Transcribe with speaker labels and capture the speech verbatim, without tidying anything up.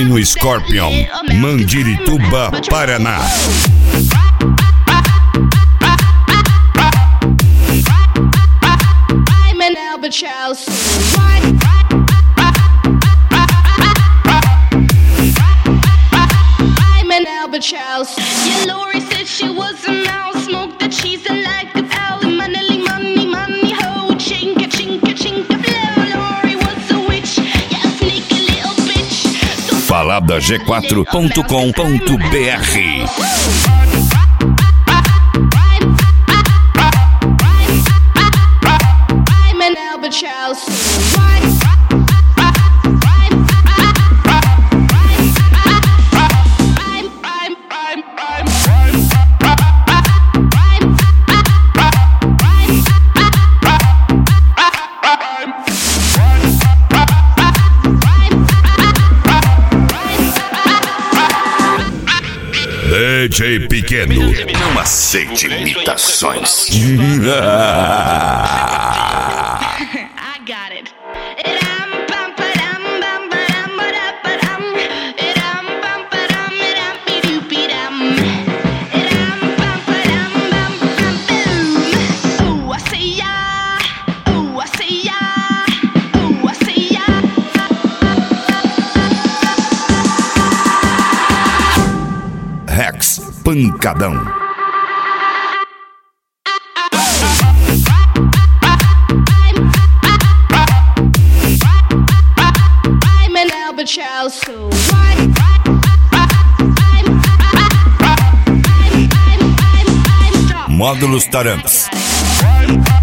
Speaker 1: no Scorpion, Mandirituba, Paraná.
Speaker 2: I'm an albatross. I'm an albatross. Yeah, Lori said she was a mouse. Smoked the cheese and like the owl. Money, money, money, ho. Chinka, chinka, chinka, blow. Lori was a witch. Yeah, sneaky little bitch. So
Speaker 1: falada g quatro ponto com ponto b r.
Speaker 2: I'm an albatross.
Speaker 1: D J Pequeno, não aceite imitações.
Speaker 2: I got it.
Speaker 1: Rex Pancadão.
Speaker 2: I'm an albatross.
Speaker 1: Módulos Taramps.